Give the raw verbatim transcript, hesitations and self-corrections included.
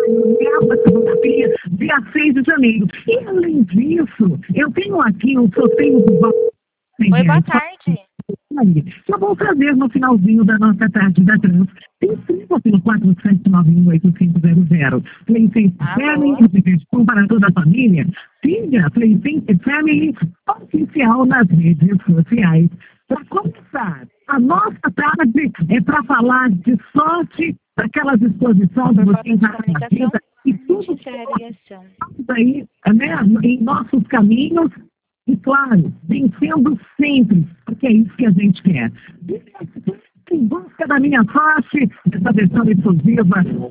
nessa segunda-feira, dia seis de janeiro. E além disso, eu tenho aqui o sorteio do valor. Oi, boa tarde. Eu vou trazer no finalzinho da nossa tarde da Trans. Tem cinco pelo quatro sete nove um oito cinco zero zero. PlayStation Family, diversão para toda a família. Siga PlayStation Family oficial nas redes sociais. Para começar, a nossa tarde é para falar de sorte, daquelas exposições que você já acredita e tudo aí, né, em nossos caminhos. E, claro, vencendo sempre, porque é isso que a gente quer. Em busca da minha sorte, essa versão exclusiva